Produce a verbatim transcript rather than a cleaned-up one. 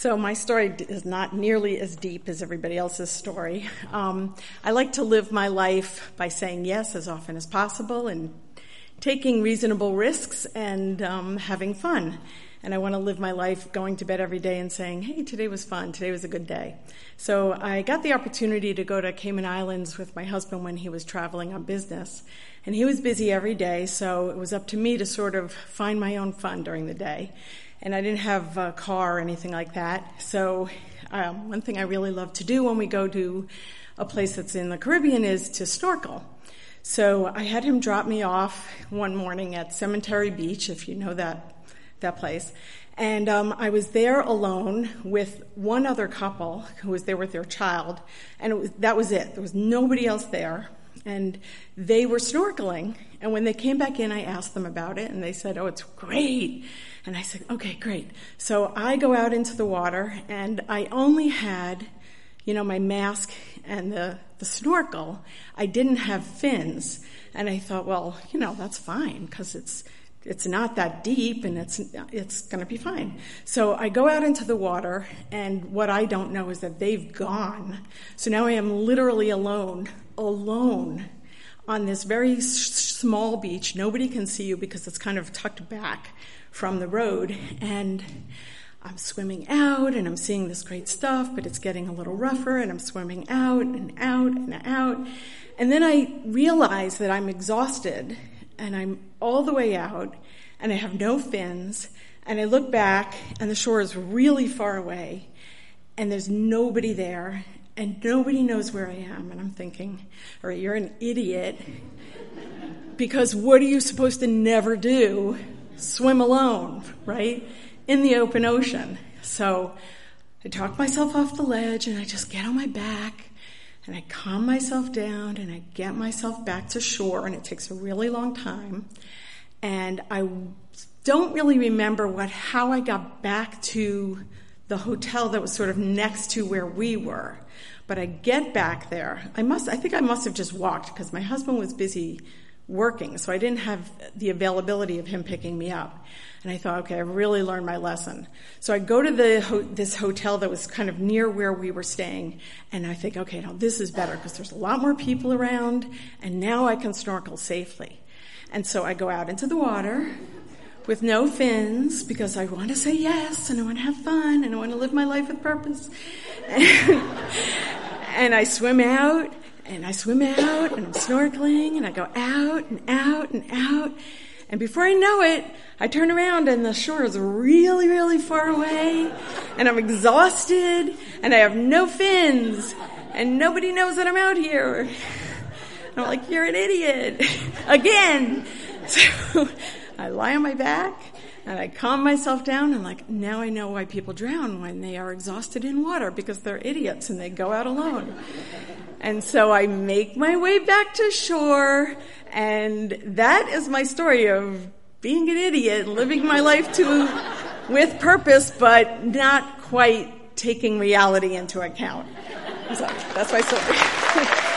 So my story is not nearly as deep as everybody else's story. Um, I like to live my life by saying yes as often as possible and taking reasonable risks and um, having fun. And I want to live my life going to bed every day and saying, hey, today was fun, today was a good day. So I got the opportunity to go to Cayman Islands with my husband when he was traveling on business. And he was busy every day, so it was up to me to sort of find my own fun during the day. And I didn't have a car or anything like that. So um, one thing I really love to do when we go to a place that's in the Caribbean is to snorkel. So I had him drop me off one morning at Cemetery Beach, if you know that that place. And um, I was there alone with one other couple who was there with their child. And it was, that was it. There was nobody else there. And they were snorkeling. And when they came back in, I asked them about it. And they said, oh, it's great. And I said, okay, great. So I go out into the water. And I only had, you know, my mask and the, the snorkel. I didn't have fins. And I thought, well, you know, that's fine because it's It's not that deep, and it's it's going to be fine. So I go out into the water, and what I don't know is that they've gone. So now I am literally alone, alone on this very s- small beach. Nobody can see you because it's kind of tucked back from the road. And I'm swimming out, and I'm seeing this great stuff, but it's getting a little rougher, and I'm swimming out and out and out. And then I realize that I'm exhausted, and I'm all the way out, and I have no fins, and I look back, and the shore is really far away, and there's nobody there, and nobody knows where I am. And I'm thinking, all right, you're an idiot, because what are you supposed to never do? Swim alone, right? In the open ocean. So I talk myself off the ledge, and I just get on my back, and I calm myself down, and I get myself back to shore, and it takes a really long time. And I don't really remember what how I got back to the hotel that was sort of next to where we were. But I get back there. I must. I think I must have just walked because my husband was busy working, so I didn't have the availability of him picking me up. And I thought, okay, I've really learned my lesson. So I go to the ho- this hotel that was kind of near where we were staying, and I think, okay, now this is better because there's a lot more people around, and now I can snorkel safely. And so I go out into the water with no fins because I want to say yes, and I want to have fun, and I want to live my life with purpose. And, and I swim out, and I swim out, and I'm snorkeling, and I go out and out and out. And before I know it, I turn around and the shore is really, really far away, and I'm exhausted, and I have no fins, and nobody knows that I'm out here. And I'm like, you're an idiot. Again. So I lie on my back, and I calm myself down. I'm like, now I know why people drown when they are exhausted in water, because they're idiots and they go out alone. And so I make my way back to shore, and that is my story of being an idiot, living my life to with purpose, but not quite taking reality into account. So that's my story.